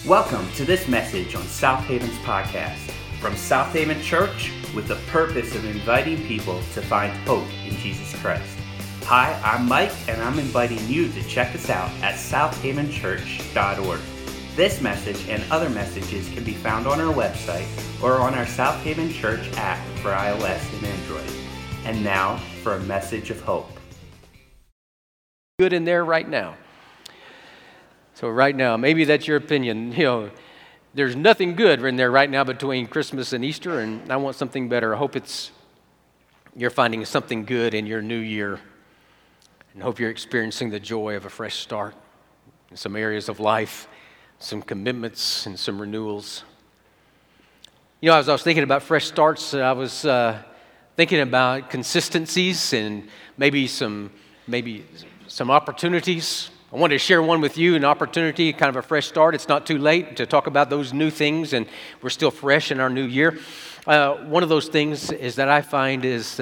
Welcome to this message on South Haven's podcast from South Haven Church with the purpose of inviting people to find hope in Jesus Christ. Hi, I'm Mike, and I'm inviting you to check us out at southavenchurch.org. This message and other messages can be found on our website or on our South Haven Church app for iOS and Android. And now for a message of hope. Good in there right now. So right now, maybe that's your opinion. There's nothing good in there right now between Christmas and Easter, and I want something better. I hope you're finding something good in your new year, and hope you're experiencing the joy of a fresh start in some areas of life, some commitments, and some renewals. As I was thinking about fresh starts, I was thinking about consistencies and maybe some opportunities. I wanted to share one with you, an opportunity, kind of a fresh start. It's not too late to talk about those new things, and we're still fresh in our new year. One of those things is that I find is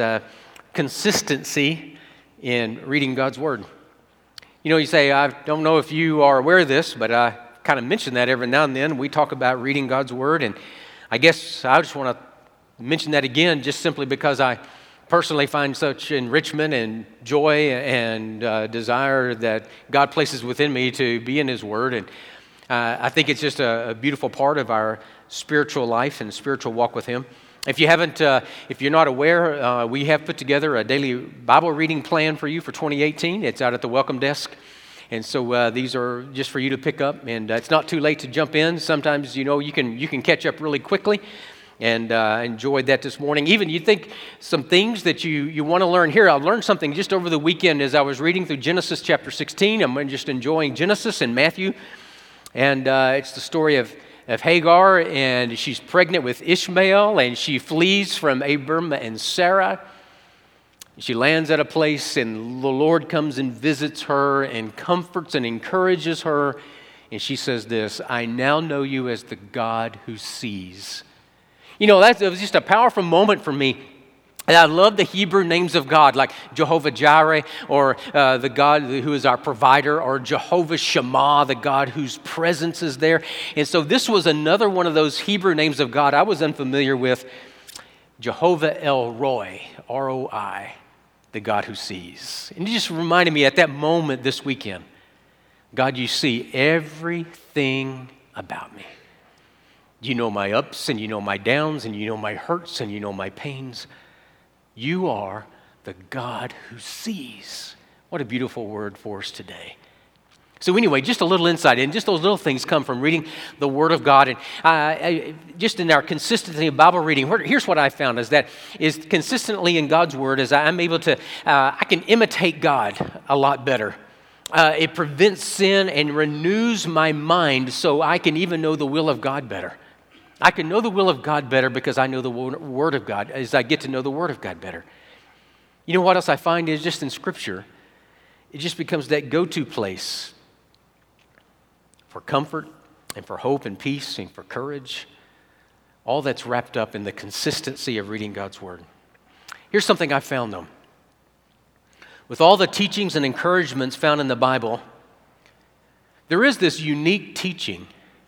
consistency in reading God's Word. You say, I don't know if you are aware of this, but I kind of mention that every now and then. We talk about reading God's Word, and I guess I just want to mention that again just simply because I personally find such enrichment and joy and desire that God places within me to be in His Word. And I think it's just a beautiful part of our spiritual life and spiritual walk with Him. If you're not aware, we have put together a daily Bible reading plan for you for 2018. It's out at the welcome desk. And so these are just for you to pick up. And it's not too late to jump in. Sometimes, you can catch up really quickly. And enjoyed that this morning. Even you think some things that you want to learn here. I learned something just over the weekend as I was reading through Genesis chapter 16. I'm just enjoying Genesis and Matthew. And it's the story of Hagar, and she's pregnant with Ishmael, and she flees from Abram and Sarah. She lands at a place, and the Lord comes and visits her and comforts and encourages her. And she says this, "I now know you as the God who sees." It was just a powerful moment for me. And I love the Hebrew names of God, like Jehovah Jireh, or the God who is our provider, or Jehovah Shammah, the God whose presence is there. And so this was another one of those Hebrew names of God I was unfamiliar with. Jehovah El Roi, R-O-I, the God who sees. And it just reminded me at that moment this weekend, God, you see everything about me. You know my ups, and you know my downs, and you know my hurts, and you know my pains. You are the God who sees. What a beautiful word for us today. So anyway, just a little insight, and just those little things come from reading the Word of God. And just in our consistency of Bible reading, here's what I found is consistently in God's Word is I'm able to, I can imitate God a lot better. It prevents sin and renews my mind so I can even know the will of God better. I can know the will of God better because I know the Word of God, as I get to know the Word of God better. You know what else I find is just in Scripture, it just becomes that go-to place for comfort and for hope and peace and for courage. All that's wrapped up in the consistency of reading God's Word. Here's something I found, though. With all the teachings and encouragements found in the Bible, there is this unique teaching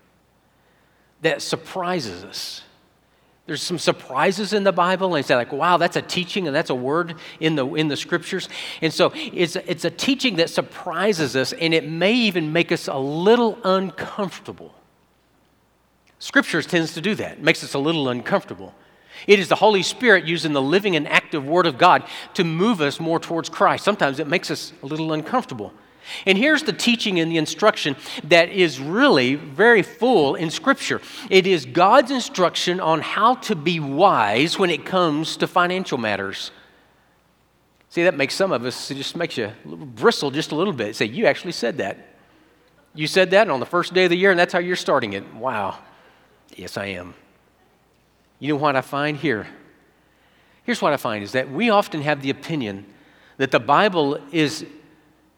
that surprises us. There's some surprises in the Bible, and it's like, wow, that's a teaching and that's a word in the Scriptures. And so it's a teaching that surprises us, and it may even make us a little uncomfortable. Scripture tends to do that. It makes us a little uncomfortable. It is the Holy Spirit using the living and active Word of God to move us more towards Christ. Sometimes it makes us a little uncomfortable. And here's the teaching and the instruction that is really very full in Scripture. It is God's instruction on how to be wise when it comes to financial matters. See, that makes some of us, it just makes you bristle just a little bit. Say, you actually said that. You said that on the first day of the year, and that's how you're starting it. Wow. Yes, I am. You know what I find here? Here's what I find is that we often have the opinion that the Bible is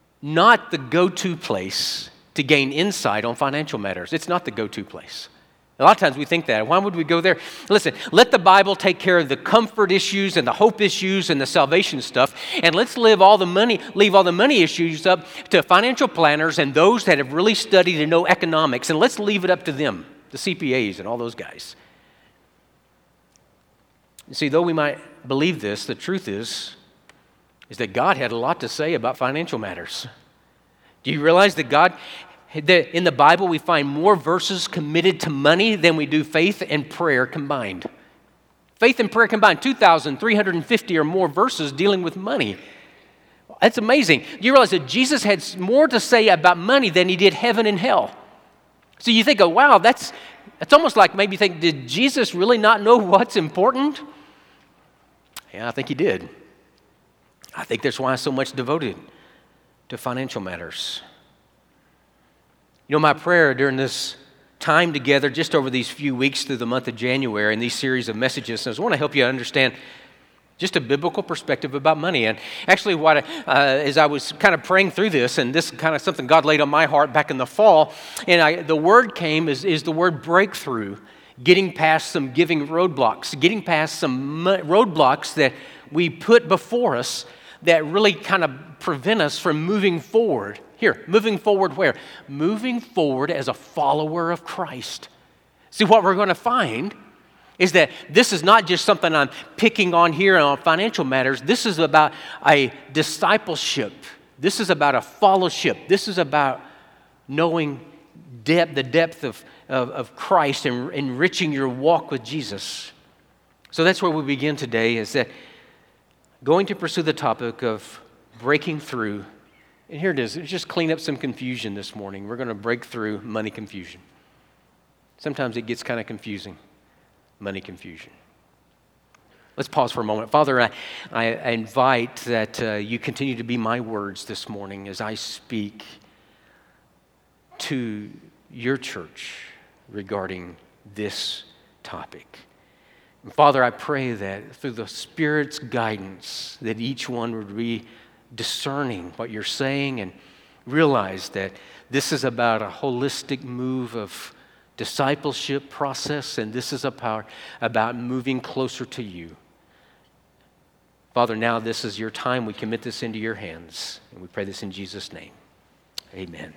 not the go-to place to gain insight on financial matters. It's not the go-to place. A lot of times we think that. Why would we go there? Listen, let the Bible take care of the comfort issues and the hope issues and the salvation stuff, and let's leave all the money issues up to financial planners and those that have really studied and know economics, and let's leave it up to them, the CPAs and all those guys. You see, though we might believe this, the truth is that God had a lot to say about financial matters. Do you realize that in the Bible, we find more verses committed to money than we do faith and prayer combined. Faith and prayer combined, 2,350 or more verses dealing with money. That's amazing. You realize that Jesus had more to say about money than he did heaven and hell. So you think, oh, wow, that's almost like maybe think, did Jesus really not know what's important? Yeah, I think he did. I think that's why so much devoted to financial matters. You know, my prayer during this time together, just over these few weeks through the month of January in these series of messages, is I want to help you understand just a biblical perspective about money. And actually, as I was kind of praying through this, and this kind of something God laid on my heart back in the fall, and the word came is the word breakthrough, getting past some giving roadblocks, getting past some roadblocks that we put before us that really kind of prevent us from moving forward. Here, moving forward where? Moving forward as a follower of Christ. See, what we're going to find is that this is not just something I'm picking on here on financial matters. This is about a discipleship. This is about a fellowship. This is about knowing the depth of Christ and enriching your walk with Jesus. So that's where we begin today, is that going to pursue the topic of breaking through. And here it is. Let's just clean up some confusion this morning. We're going to break through money confusion. Sometimes it gets kind of confusing. Money confusion. Let's pause for a moment. Father, I invite that you continue to be my words this morning as I speak to your church regarding this topic. And Father, I pray that through the Spirit's guidance that each one would be discerning what you're saying and realize that this is about a holistic move of discipleship process, and this is about moving closer to you. Father, now this is your time. We commit this into your hands, and we pray this in Jesus' name. Amen.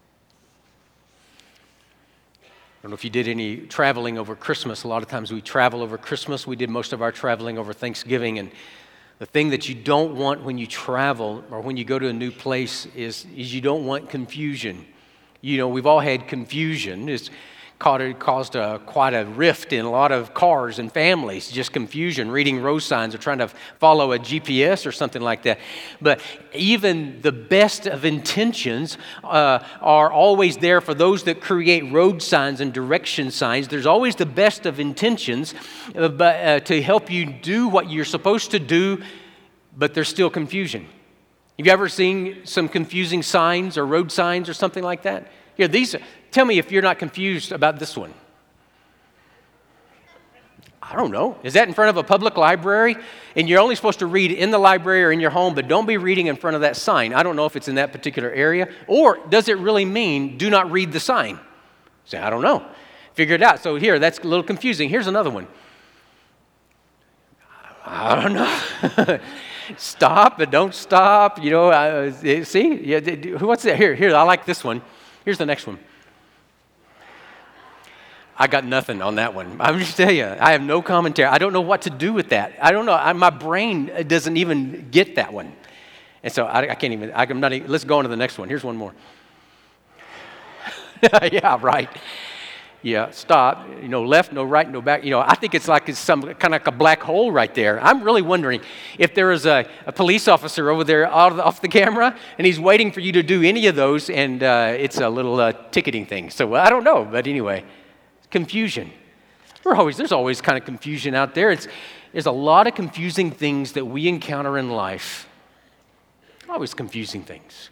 I don't know if you did any traveling over Christmas. A lot of times we travel over Christmas. We did most of our traveling over Thanksgiving, and the thing that you don't want when you travel or when you go to a new place is you don't want confusion. You know, we've all had confusion. It's caused quite a rift in a lot of cars and families, just confusion, reading road signs or trying to follow a GPS or something like that. But even the best of intentions are always there for those that create road signs and direction signs. There's always the best of intentions to help you do what you're supposed to do, but there's still confusion. Have you ever seen some confusing signs or road signs or something like that? Here, tell me if you're not confused about this one. I don't know. Is that in front of a public library? And you're only supposed to read in the library or in your home, but don't be reading in front of that sign. I don't know if it's in that particular area. Or does it really mean do not read the sign? Say, I don't know. Figure it out. So here, that's a little confusing. Here's another one. I don't know. Stop, but don't stop. You know, see? Yeah, what's that? Here, I like this one. Here's the next one. I got nothing on that one. I'm just telling you, I have no commentary. I don't know what to do with that. I don't know. My brain doesn't even get that one. And so I can't even, I'm not even, let's go on to the next one. Here's one more. Yeah, right. Yeah, stop. You know, left, no right, no back. You know, I think it's some kind of like a black hole right there. I'm really wondering if there is a police officer over there off the camera, and he's waiting for you to do any of those, and it's a little ticketing thing. So I don't know, but anyway, confusion. There's always kind of confusion out there. There's a lot of confusing things that we encounter in life. Always confusing things.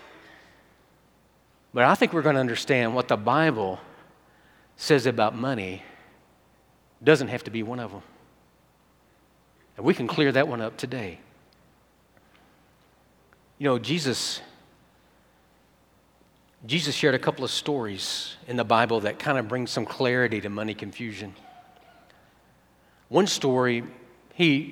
But I think we're going to understand what the Bible says about money doesn't have to be one of them. And we can clear that one up today. You know, Jesus Jesus shared a couple of stories in the Bible that kind of bring some clarity to money confusion. One story he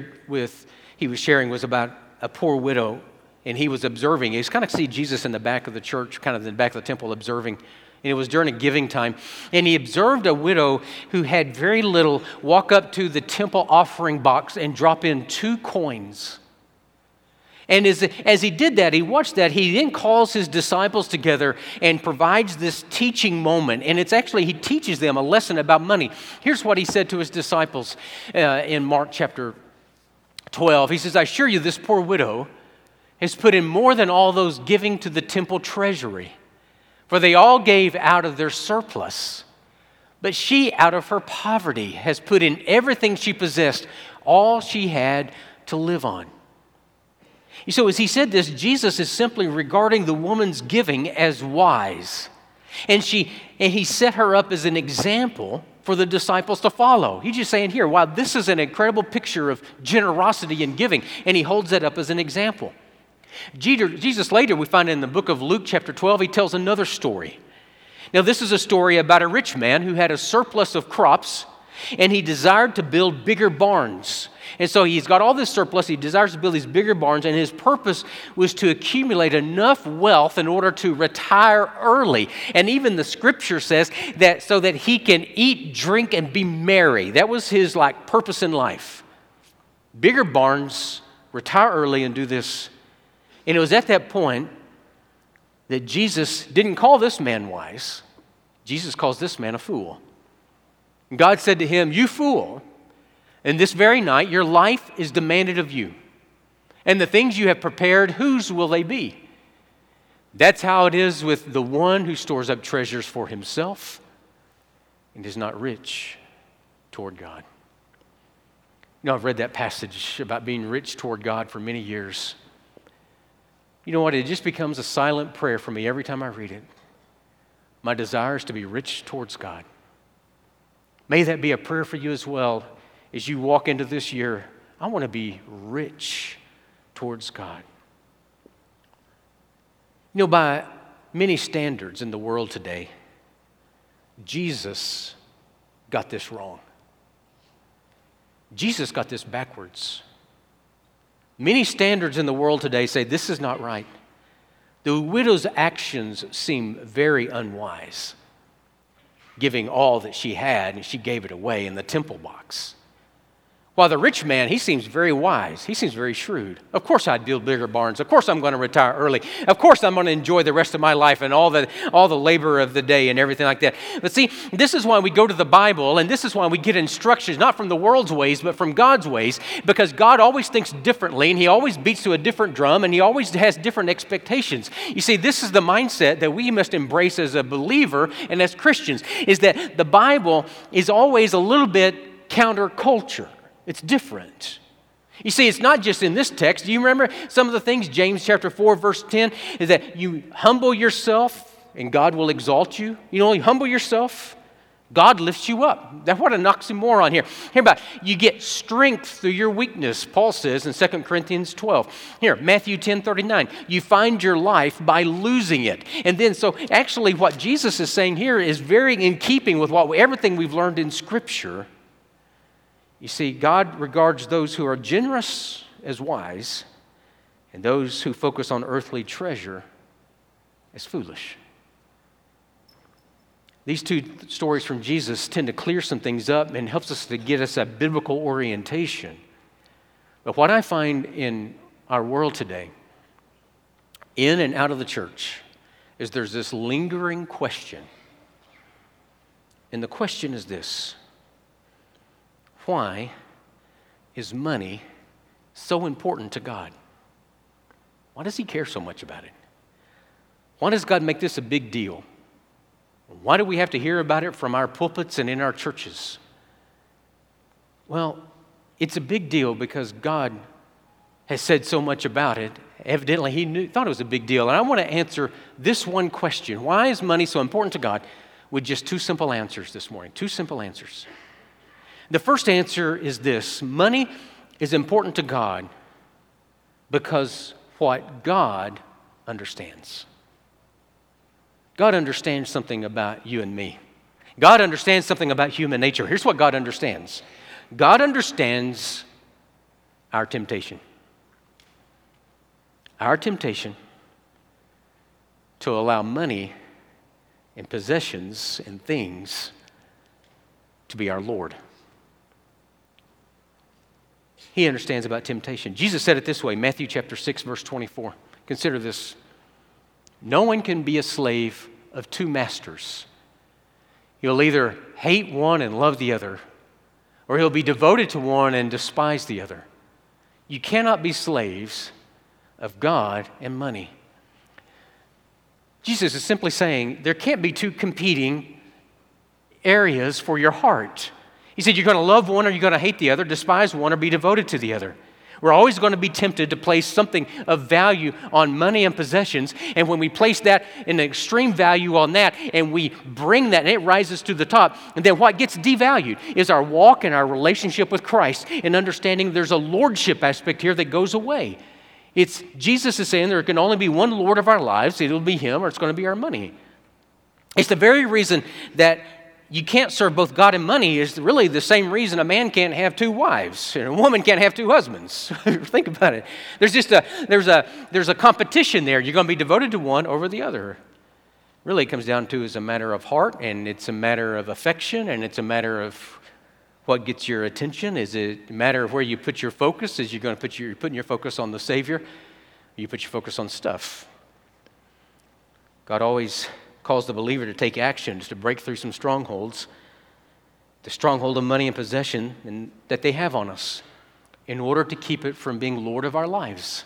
was sharing was about a poor widow, and he was observing. He's kind of see Jesus in the back of the church, kind of in the back of the temple observing. And it was during a giving time. And he observed a widow who had very little walk up to the temple offering box and drop in 2 coins. And as he did that, he watched that, he then calls his disciples together and provides this teaching moment. And it's actually, he teaches them a lesson about money. Here's what he said to his disciples in Mark chapter 12. He says, "I assure you, this poor widow has put in more than all those giving to the temple treasury, for they all gave out of their surplus. But she, out of her poverty, has put in everything she possessed, all she had to live on." So as he said this, Jesus is simply regarding the woman's giving as wise. And he set her up as an example for the disciples to follow. He's just saying here, wow, this is an incredible picture of generosity and giving. And he holds that up as an example. Jesus later, we find in the book of Luke chapter 12, he tells another story. Now this is a story about a rich man who had a surplus of crops, and he desired to build bigger barns. And so he's got all this surplus, he desires to build these bigger barns, and his purpose was to accumulate enough wealth in order to retire early. And even the scripture says that so that he can eat, drink, and be merry. That was his purpose in life. Bigger barns, retire early, and do this. And it was at that point that Jesus didn't call this man wise. Jesus calls this man a fool. God said to him, "You fool, and this very night your life is demanded of you. And the things you have prepared, whose will they be?" That's how it is with the one who stores up treasures for himself and is not rich toward God. You know, I've read that passage about being rich toward God for many years. You know what? It just becomes a silent prayer for me every time I read it. My desire is to be rich towards God. May that be a prayer for you as well as you walk into this year. I want to be rich towards God. You know, by many standards in the world today, Jesus got this wrong. Jesus got this backwards. Many standards in the world today say this is not right. The widow's actions seem very unwise, giving all that she had, and she gave it away in the temple box. While the rich man, he seems very wise. He seems very shrewd. Of course I'd build bigger barns. Of course I'm going to retire early. Of course I'm going to enjoy the rest of my life and all the labor of the day and everything like that. But see, this is why we go to the Bible, and this is why we get instructions, not from the world's ways, but from God's ways, because God always thinks differently, and he always beats to a different drum, and he always has different expectations. You see, this is the mindset that we must embrace as a believer and as Christians, is that the Bible is always a little bit counterculture. It's different. You see, it's not just in this text. Do you remember some of the things? James chapter 4, verse 10, is that you humble yourself and God will exalt you. You know, you humble yourself, God lifts you up. That's what an oxymoron here. Hear about you get strength through your weakness, Paul says in 2 Corinthians 12. Here, Matthew 10:39, you find your life by losing it. And then, so actually what Jesus is saying here is very in keeping with everything we've learned in Scripture. You see, God regards those who are generous as wise, and those who focus on earthly treasure as foolish. These two stories from Jesus tend to clear some things up and helps us to get us a biblical orientation. But what I find in our world today, in and out of the church, is there's this lingering question. And the question is this: why is money so important to God? Why does he care so much about it? Why does God make this a big deal? Why do we have to hear about it from our pulpits and in our churches? Well, it's a big deal because God has said so much about it. Evidently, he thought it was a big deal. And I want to answer this one question: why is money so important to God? With just two simple answers this morning. Two simple answers. The first answer is this: money is important to God because what God understands. God understands something about you and me. God understands something about human nature. Here's what God understands. God understands our temptation. Our temptation to allow money and possessions and things to be our Lord. He understands about temptation. Jesus said it this way, Matthew chapter 6, verse 24. Consider this. No one can be a slave of two masters. He'll either hate one and love the other, or he'll be devoted to one and despise the other. You cannot be slaves of God and money. Jesus is simply saying there can't be two competing areas for your heart. He said you're going to love one or you're going to hate the other, despise one or be devoted to the other. We're always going to be tempted to place something of value on money and possessions, and when we place that in extreme value on that and we bring that and it rises to the top, and then what gets devalued is our walk and our relationship with Christ, and understanding there's a lordship aspect here that goes away. It's Jesus is saying there can only be one Lord of our lives. It'll be Him or it's going to be our money. It's the very reason that you can't serve both God and money is really the same reason a man can't have two wives and a woman can't have two husbands. Think about it. There's a competition there. You're going to be devoted to one over the other. Really, it comes down to is a matter of heart, and it's a matter of affection, and it's a matter of what gets your attention. Is it a matter of where you put your focus? Is you're putting your focus on the Savior? Or you put your focus on stuff? God always calls the believer to take actions to break through some strongholds, the stronghold of money and possession that they have on us, in order to keep it from being Lord of our lives.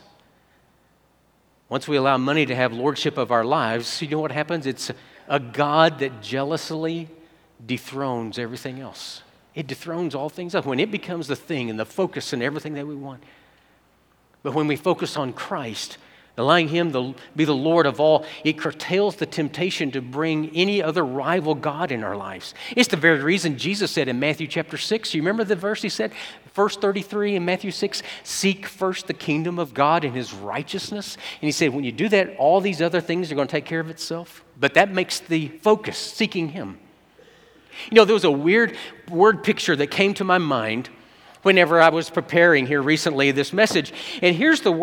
Once we allow money to have lordship of our lives, you know what happens? It's a God that jealously dethrones everything else. It dethrones all things else when it becomes the thing and the focus and everything that we want. But when we focus on Christ, allowing Him to be the Lord of all, it curtails the temptation to bring any other rival God in our lives. It's the very reason Jesus said in Matthew chapter 6, you remember the verse He said? Verse 33 in Matthew 6, seek first the kingdom of God and His righteousness. And He said, when you do that, all these other things are going to take care of itself. But that makes the focus, seeking Him. You know, there was a weird word picture that came to my mind whenever I was preparing here recently this message. And here's the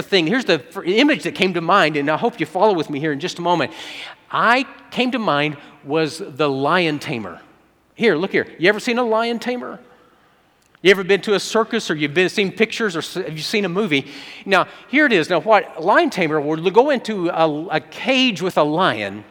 image that came to mind, and I hope you follow with me here in just a moment. Came to mind was the lion tamer. Here, look here. You ever seen a lion tamer? You ever been to a circus, or seen pictures, or have you seen a movie? Now, here it is. Now, what a lion tamer would go into a cage with a lion,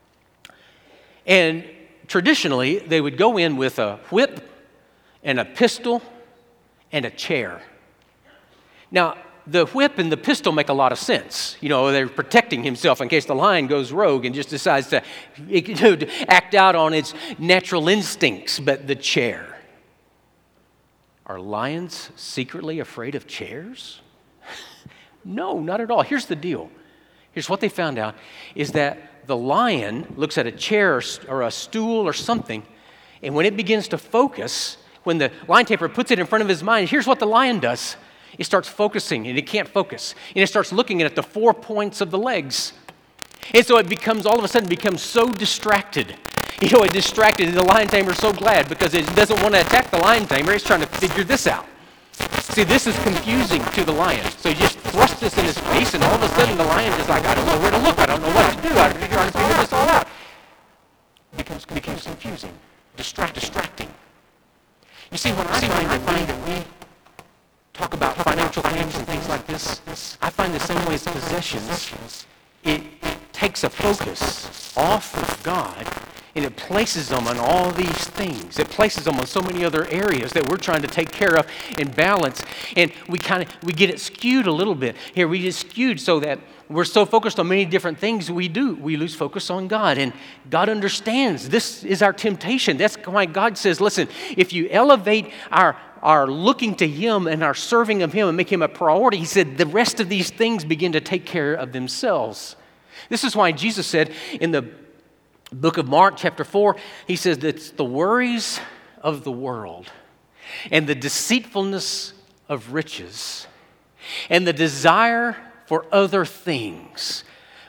and traditionally, they would go in with a whip and a pistol and a chair. Now, the whip and the pistol make a lot of sense. You know, they're protecting himself in case the lion goes rogue and just decides to act out on its natural instincts. But the chair. Are lions secretly afraid of chairs? No, not at all. Here's the deal. Here's what they found out is that the lion looks at a chair or a stool or something, and when it begins to focus, when the lion tamer puts it in front of his mind, here's what the lion does. It starts focusing, and it can't focus. And it starts looking at the 4 points of the legs. And so all of a sudden becomes so distracted. You know, it distracted, and the lion tamer is so glad because it doesn't want to attack the lion tamer. It's trying to figure this out. See, this is confusing to the lion. So you just thrust this in his face, and all of a sudden the lion is like, I don't know where to look. I don't know what to do. I'm trying to figure this all out. It becomes confusing, distracting. You see, when I find that we talk about financial things and things like this, I find the same way as possessions. It takes a focus off of God, and it places them on all these things. It places them on so many other areas that we're trying to take care of and balance. And we get it skewed a little bit. Here, we get skewed so that we're so focused on many different things we lose focus on God. And God understands this is our temptation. That's why God says, listen, if you elevate our looking to Him and our serving of Him and make Him a priority, He said the rest of these things begin to take care of themselves. This is why Jesus said in the book of Mark, chapter 4, He says that it's the worries of the world and the deceitfulness of riches and the desire for other things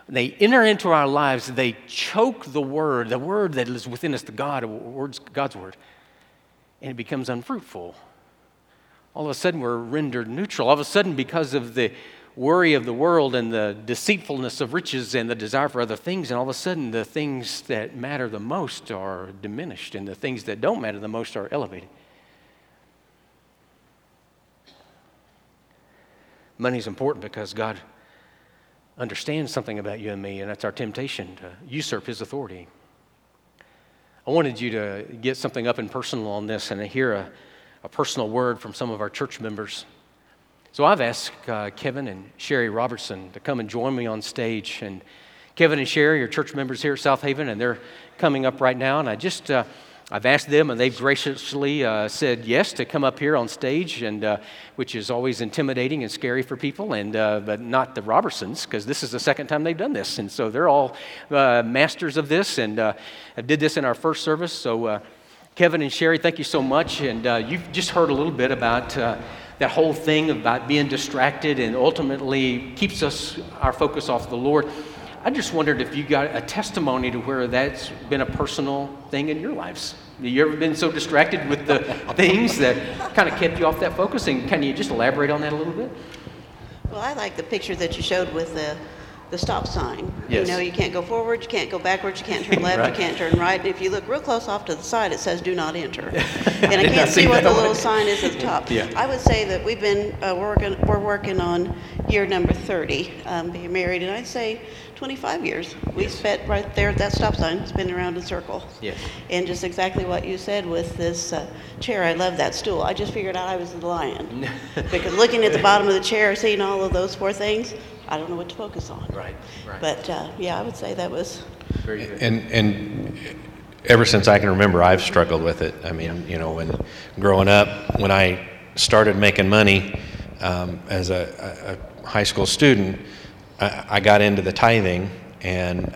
they enter into our lives, they choke the word that is within us, God's word, and it becomes unfruitful. All of a sudden, we're rendered neutral. All of a sudden, because of the worry of the world and the deceitfulness of riches and the desire for other things, and all of a sudden, the things that matter the most are diminished, and the things that don't matter the most are elevated. Money is important because God understands something about you and me, and that's our temptation to usurp His authority. I wanted you to get something up and personal on this and hear a personal word from some of our church members. So I've asked Kevin and Sherry Robertson to come and join me on stage. And Kevin and Sherry are church members here at South Haven, and they're coming up right now. And I've asked them, and they've graciously said yes to come up here on stage, and which is always intimidating and scary for people, and but not the Robertsons, because this is the second time they've done this, and so they're all masters of this, and did this in our first service. So Kevin and Sherry, thank you so much, and you've just heard a little bit about that whole thing about being distracted, and ultimately keeps our focus off the Lord. I just wondered if you got a testimony to where that's been a personal thing in your lives. Have you ever been so distracted with the things that kind of kept you off that focus? And can you just elaborate on that a little bit? Well, I like the picture that you showed with the stop sign. Yes. You know, you can't go forward, you can't go backwards, you can't turn left, Right. You can't turn right. And if you look real close off to the side, it says "Do not enter." And I did not can't see see what that the one. little sign is at the top. Yeah. I would say that we've been we're working on year number 30, being married, and I'd say 25 years. We spent right there at that stop sign, spinning around in circles. Yes. And just exactly what you said with this chair, I love that stool. I just figured out I was the lion. Because looking at the bottom of the chair, seeing all of those four things, I don't know what to focus on. Right. But yeah, I would say that was. Very good. And ever since I can remember, I've struggled with it. I mean, you know, when growing up, when I started making money as a high school student, I got into the tithing, and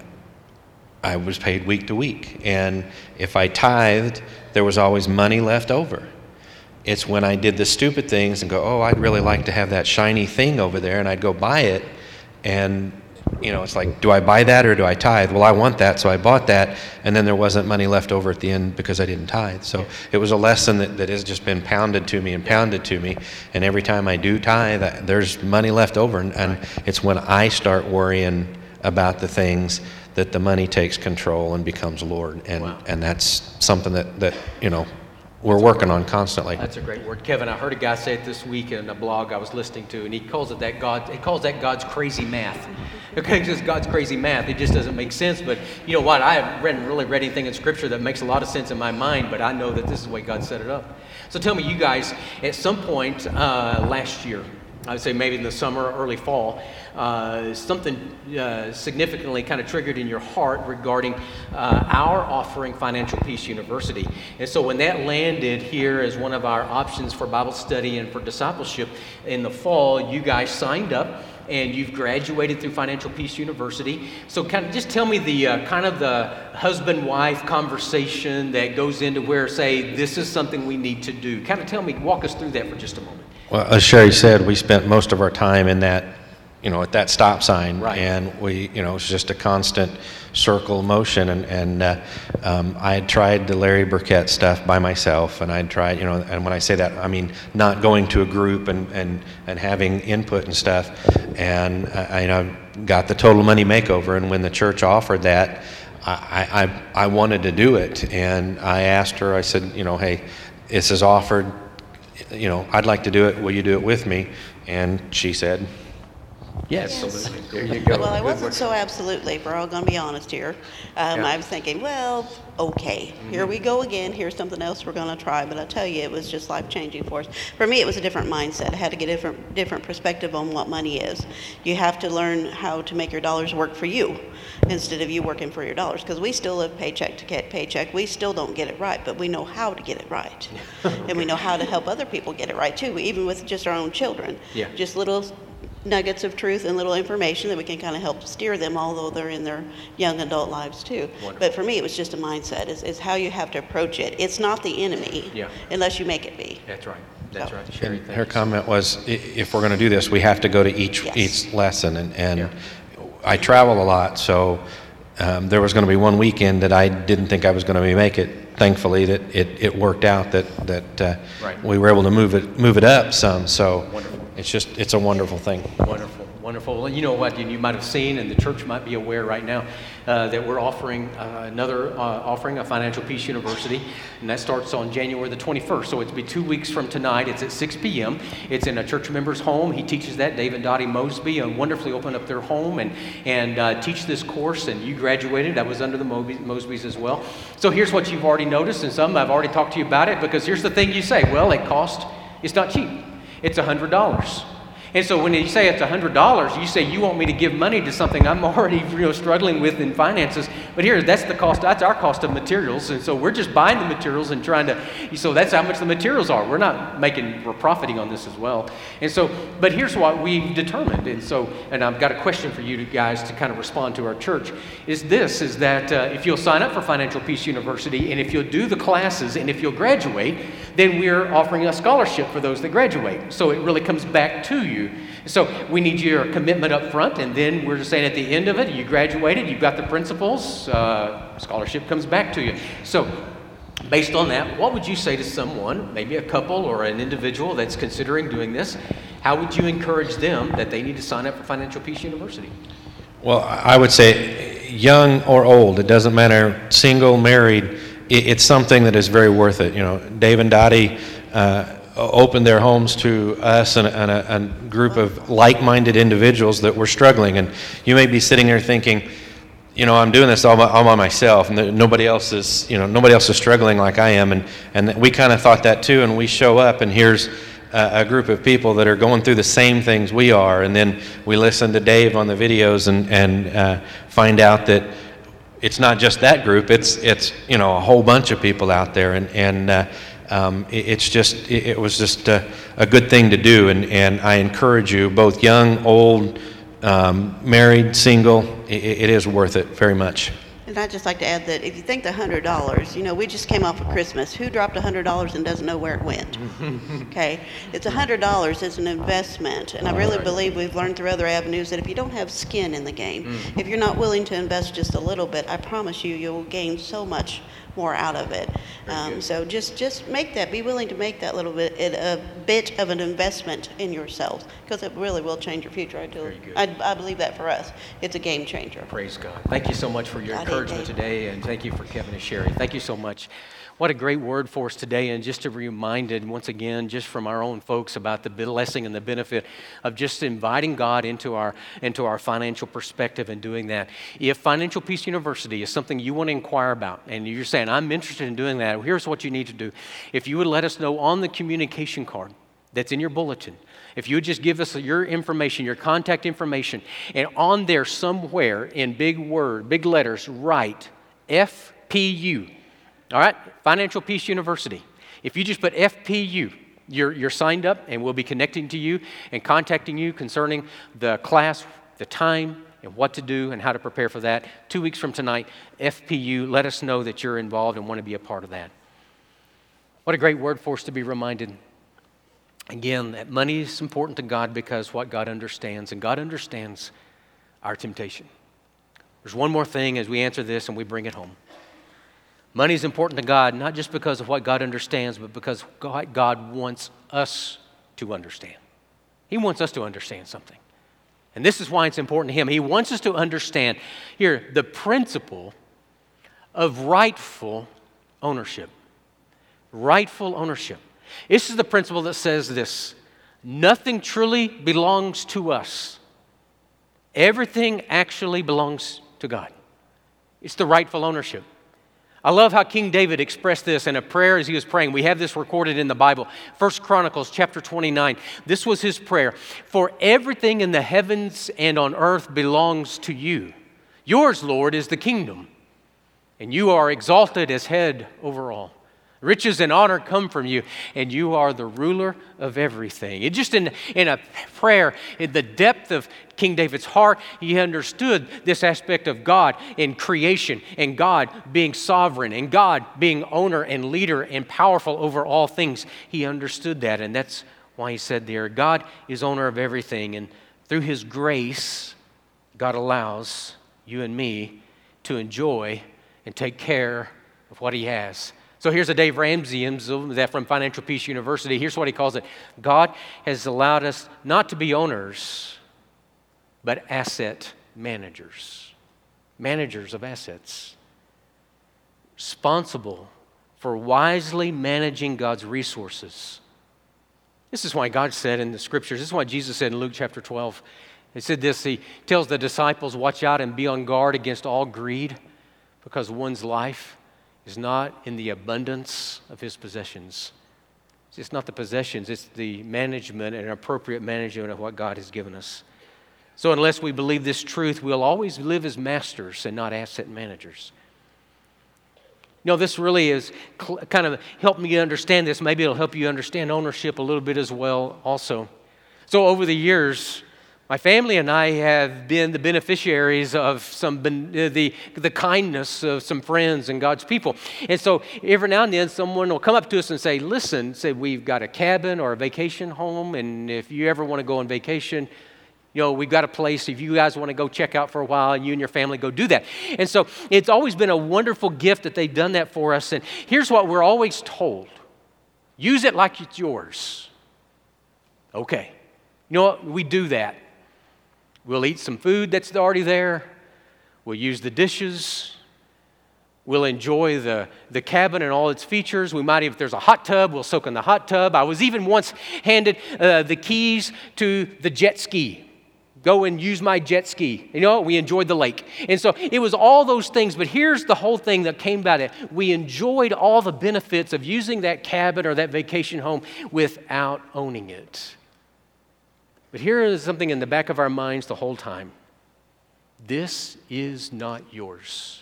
I was paid week to week. And if I tithed, there was always money left over. It's when I did the stupid things and go, oh, I'd really like to have that shiny thing over there, and I'd go buy it, and you know, it's like, do I buy that or do I tithe? Well, I want that, so I bought that, and then there wasn't money left over at the end because I didn't tithe. So it was a lesson that has just been pounded to me, and every time I do tithe, there's money left over, and it's when I start worrying about the things that the money takes control and becomes Lord, and that's something that you know, we're working on constantly. That's a great word. Kevin, I heard a guy say it this week in a blog I was listening to, and he calls that God's crazy math. Okay, it's just God's crazy math. It just doesn't make sense, but you know what? I haven't really read anything in Scripture that makes a lot of sense in my mind, but I know that this is the way God set it up. So tell me, you guys, at some point last year, I would say maybe in the summer or early fall, something significantly kind of triggered in your heart regarding our offering Financial Peace University. And so when that landed here as one of our options for Bible study and for discipleship in the fall, you guys signed up and you've graduated through Financial Peace University. So kind of just tell me the kind of the husband-wife conversation that goes into where, say, this is something we need to do. Kind of walk us through that for just a moment. Well, as Sherry said, we spent most of our time in that, you know, at that stop sign, right. And we, you know, it was just a constant circle motion. And I had tried the Larry Burkett stuff by myself, and I'd tried, you know, and when I say that, I mean not going to a group and having input and stuff. And I you know, got the Total Money Makeover, and when the church offered that, I wanted to do it, and I asked her. I said, you know, hey, this is offered. You know, I'd like to do it. Will you do it with me? And she said, yes. Absolutely. There you go. Well, I wasn't so absolutely. We're all going to be honest here. I was thinking, well, okay, here we go again. Here's something else we're going to try. But I tell you, it was just life-changing for us. For me, it was a different mindset. I had to get a different perspective on what money is. You have to learn how to make your dollars work for you instead of you working for your dollars. Because we still live paycheck to paycheck. We still don't get it right, but we know how to get it right. And we know how to help other people get it right, too, even with just our own children. Yeah. Just little nuggets of truth and little information that we can kind of help steer them, although they're in their young adult lives too. Wonderful. But for me, it was just a mindset. Is how you have to approach it. It's not the enemy, unless you make it be. That's right. That's right. Sherry, Her comment was, if we're going to do this, we have to go to each lesson, and I travel a lot, so there was going to be one weekend that I didn't think I was going to make it. Thankfully, that it worked out that Right. we were able to move it up some. So Wonderful. it's a wonderful thing. Wonderful. Well, you know what? You might have seen, and the church might be aware right now, that we're offering another offering, a Financial Peace University, and that starts on January the 21st. So it's be 2 weeks from tonight. It's at 6 p.m. It's in a church member's home. He teaches that, Dave and Dottie Mosby, and wonderfully opened up their home and teach this course. And you graduated. That was under the Mosbys as well. So here's what you've already noticed, and some I've already talked to you about it, because here's the thing you say, well, it's not cheap. It's $100. And so when you say it's $100, you say you want me to give money to something I'm already struggling with in finances. But here, that's our cost of materials. And so we're just buying the materials and so that's how much the materials are. We're profiting on this as well. And so, but here's what we've determined. And I've got a question for you guys to kind of respond to our church, is that if you'll sign up for Financial Peace University, and if you'll do the classes, and if you'll graduate, then we're offering a scholarship for those that graduate. So it really comes back to you. So we need your commitment up front, and then we're just saying at the end of it, you graduated, you've got the principles, scholarship comes back to you. So based on that, what would you say to someone, maybe a couple or an individual that's considering doing this? How would you encourage them that they need to sign up for Financial Peace University? Well, I would say young or old, it doesn't matter, single, married, it's something that is very worth it. Dave and Dottie opened their homes to us and a group of like-minded individuals that were struggling. And you may be sitting there thinking, I'm doing this all by myself, and nobody else is struggling like I am. And we kind of thought that too. And we show up, and here's a group of people that are going through the same things we are. And then we listen to Dave on the videos and find out that it's not just that group. It's a whole bunch of people out there, and it was just a good thing to do, and I encourage you, both young, old, married, single, it is worth it very much. And I'd just like to add that if you think the $100, we just came off of Christmas. Who dropped $100 and doesn't know where it went? Okay, it's $100. It's an investment, and I really believe we've learned through other avenues that if you don't have skin in the game, if you're not willing to invest just a little bit, I promise you'll gain so much more out of it. So just make that. Be willing to make that little bit a bit of an investment in yourself, because it really will change your future. I believe that for us, it's a game changer. Praise God. Thank you so much for your encouragement today, and thank you for Kevin and Sherry. Thank you so much. What a great word for us today, and just to be reminded once again, just from our own folks, about the blessing and the benefit of just inviting God into our financial perspective and doing that. If Financial Peace University is something you want to inquire about, and you're saying, I'm interested in doing that, here's what you need to do. If you would let us know on the communication card that's in your bulletin, if you would just give us your information, your contact information, and on there somewhere in big letters, write FPU. All right, Financial Peace University. If you just put FPU, you're signed up, and we'll be connecting to you and contacting you concerning the class, the time, and what to do and how to prepare for that. 2 weeks from tonight, FPU, let us know that you're involved and want to be a part of that. What a great word for us to be reminded, again, that money is important to God because what God understands, and God understands our temptation. There's one more thing as we answer this and we bring it home. Money is important to God, not just because of what God understands, but because what God wants us to understand. He wants us to understand something. And this is why it's important to Him. He wants us to understand, here, the principle of rightful ownership. Rightful ownership. This is the principle that says this: nothing truly belongs to us. Everything actually belongs to God. It's the rightful ownership. I love how King David expressed this in a prayer as he was praying. We have this recorded in the Bible. 1 Chronicles chapter 29. This was his prayer. For everything in the heavens and on earth belongs to you. Yours, Lord, is the kingdom, and you are exalted as head over all. Riches and honor come from you, and you are the ruler of everything. It just in a prayer, in the depth of King David's heart, he understood this aspect of God in creation, and God being sovereign, and God being owner and leader and powerful over all things. He understood that, and that's why he said there, God is owner of everything, and through His grace, God allows you and me to enjoy and take care of what He has. So here's a Dave Ramsey that from Financial Peace University. Here's what he calls it. God has allowed us not to be owners, but asset managers. Managers of assets. Responsible for wisely managing God's resources. This is why God said in the Scriptures, this is why Jesus said in Luke chapter 12, He said this, He tells the disciples, watch out and be on guard against all greed, because one's life is not in the abundance of his possessions. It's not the possessions, it's the management and appropriate management of what God has given us. So unless we believe this truth, we'll always live as masters and not asset managers. You know, this really is kind of helped me understand this. Maybe it'll help you understand ownership a little bit as well also. So over the years, my family and I have been the beneficiaries of the kindness of some friends and God's people. And so every now and then someone will come up to us and say, listen, we've got a cabin or a vacation home, and if you ever want to go on vacation, you know, we've got a place. If you guys want to go check out for a while, and you and your family go do that. And so it's always been a wonderful gift that they've done that for us. And here's what we're always told. Use it like it's yours. Okay. You know what? We do that. We'll eat some food that's already there. We'll use the dishes. We'll enjoy the cabin and all its features. We might, if there's a hot tub, we'll soak in the hot tub. I was even once handed the keys to the jet ski. Go and use my jet ski. You know, we enjoyed the lake. And so it was all those things, but here's the whole thing that came about it. We enjoyed all the benefits of using that cabin or that vacation home without owning it. But here is something in the back of our minds the whole time. This is not yours.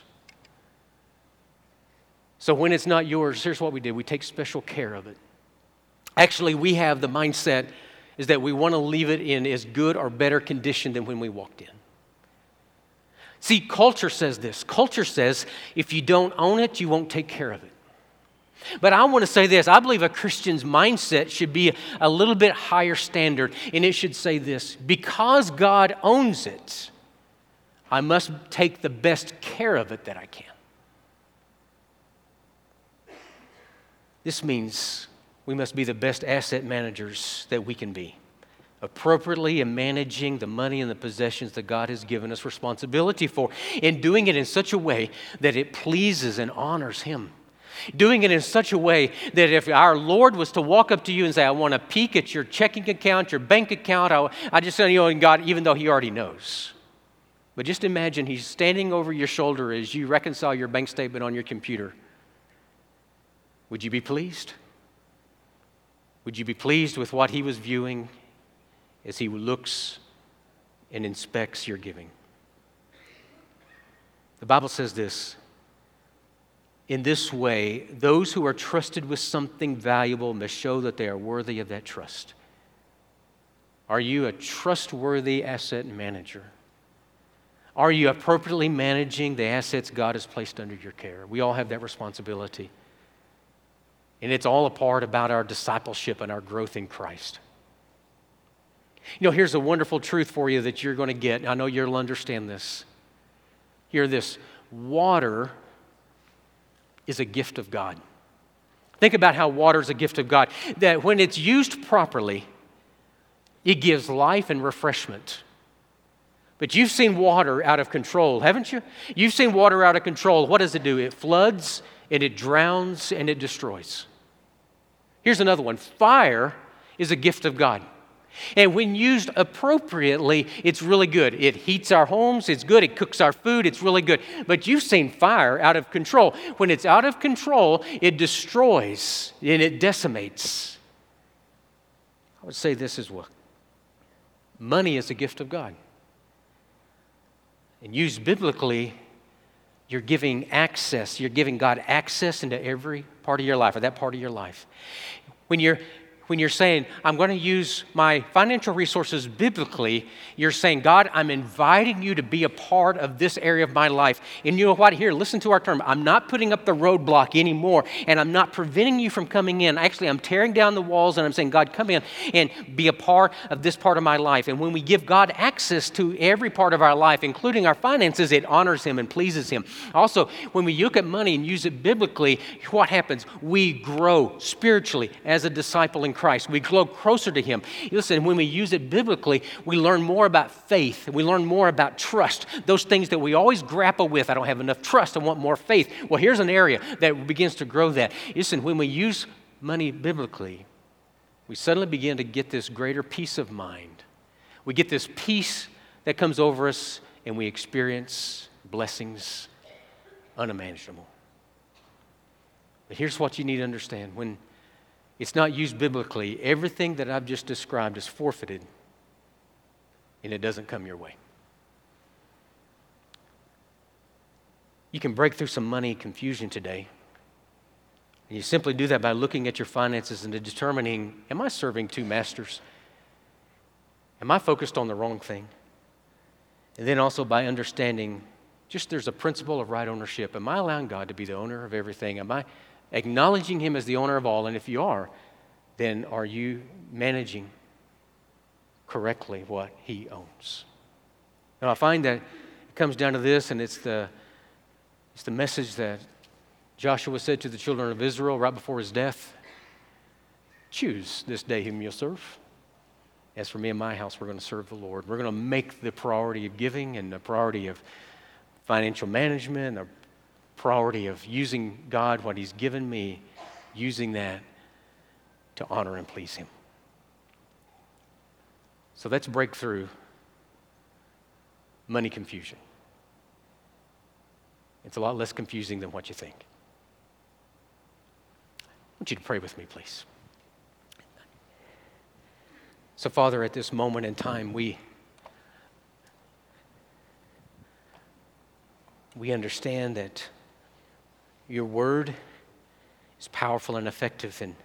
So when it's not yours, here's what we did. We take special care of it. Actually, we have the mindset is that we want to leave it in as good or better condition than when we walked in. See, culture says this. Culture says if you don't own it, you won't take care of it. But I want to say this. I believe a Christian's mindset should be a little bit higher standard, and it should say this. Because God owns it, I must take the best care of it that I can. This means we must be the best asset managers that we can be, appropriately in managing the money and the possessions that God has given us responsibility for, and doing it in such a way that it pleases and honors Him. Doing it in such a way that if our Lord was to walk up to you and say, I want to peek at your checking account, your bank account, I just know you and God, even though He already knows. But just imagine He's standing over your shoulder as you reconcile your bank statement on your computer. Would you be pleased? Would you be pleased with what He was viewing as He looks and inspects your giving? The Bible says this. In this way, those who are trusted with something valuable must show that they are worthy of that trust. Are you a trustworthy asset manager? Are you appropriately managing the assets God has placed under your care? We all have that responsibility. And it's all a part about our discipleship and our growth in Christ. You know, here's a wonderful truth for you that you're going to get. I know you'll understand this. Hear this. Water is a gift of God. Think about how water is a gift of God. That when it's used properly, it gives life and refreshment. But you've seen water out of control, haven't you? You've seen water out of control. What does it do? It floods and it drowns and it destroys. Here's another one. Fire is a gift of God. And when used appropriately, it's really good. It heats our homes, it's good. It cooks our food, it's really good. But you've seen fire out of control. When it's out of control, it destroys and it decimates. I would say this as well. Money is a gift of God. And used biblically, you're giving access. You're giving God access into every part of your life, or that part of your life. When when you're saying, I'm going to use my financial resources biblically, you're saying, God, I'm inviting you to be a part of this area of my life. And you know what? Here, listen to our term. I'm not putting up the roadblock anymore, and I'm not preventing you from coming in. Actually, I'm tearing down the walls, and I'm saying, God, come in and be a part of this part of my life. And when we give God access to every part of our life, including our finances, it honors Him and pleases Him. Also, when we look at money and use it biblically, what happens? We grow spiritually as a disciple in Christ. We grow closer to Him. Listen, when we use it biblically, we learn more about faith. We learn more about trust. Those things that we always grapple with. I don't have enough trust. I want more faith. Well, here's an area that begins to grow that. Listen, when we use money biblically, we suddenly begin to get this greater peace of mind. We get this peace that comes over us, and we experience blessings unimaginable. But here's what you need to understand. When it's not used biblically, everything that I've just described is forfeited, and it doesn't come your way. You can break through some money confusion today. And you simply do that by looking at your finances and determining, am I serving two masters? Am I focused on the wrong thing? And then also by understanding, just there's a principle of right ownership. Am I allowing God to be the owner of everything? Am I acknowledging Him as the owner of all? And if you are, then are you managing correctly what He owns? Now, I find that it comes down to this, and it's the message that Joshua said to the children of Israel right before his death. Choose this day whom you'll serve. As for me and my house, we're going to serve the Lord. We're going to make the priority of giving and the priority of financial management, the priority of using God, what He's given me, using that to honor and please Him. So let's break through money confusion. It's a lot less confusing than what you think. I want you to pray with me, please. So, Father, at this moment in time, we understand that Your Word is powerful and effective, and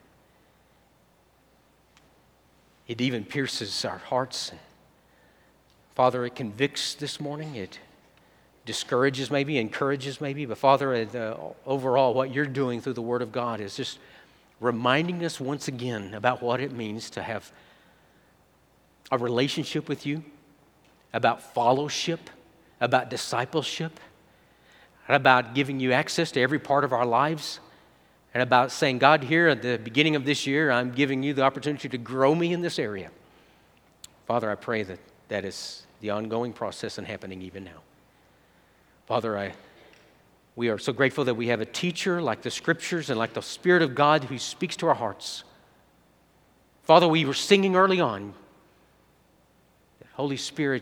it even pierces our hearts. Father, it convicts this morning. It discourages maybe, encourages maybe. But Father, overall, what You're doing through the Word of God is just reminding us once again about what it means to have a relationship with You, about fellowship, about discipleship, and about giving You access to every part of our lives, and about saying, God, here at the beginning of this year, I'm giving You the opportunity to grow me in this area. Father, I pray that that is the ongoing process and happening even now. Father, we are so grateful that we have a teacher like the Scriptures and like the Spirit of God who speaks to our hearts. Father, we were singing early on, Holy Spirit,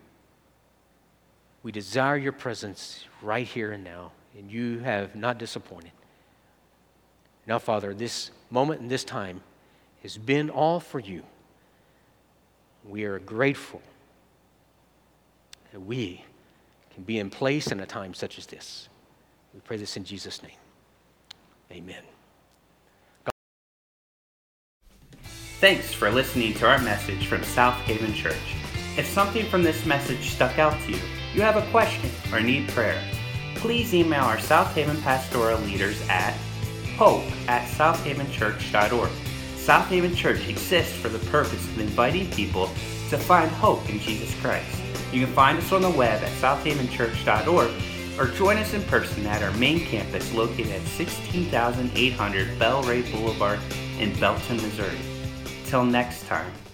we desire Your presence right here and now, and You have not disappointed. Now, Father, this moment and this time has been all for You. We are grateful that we can be in place in a time such as this. We pray this in Jesus' name. Amen. Thanks for listening to our message from South Haven Church. If something from this message stuck out to you, you have a question or need prayer, please email our South Haven pastoral leaders at hope@southavenchurch.org. South Haven Church exists for the purpose of inviting people to find hope in Jesus Christ. You can find us on the web at southavenchurch.org or join us in person at our main campus located at 16,800 Bell Ray Boulevard in Belton, Missouri. Till next time.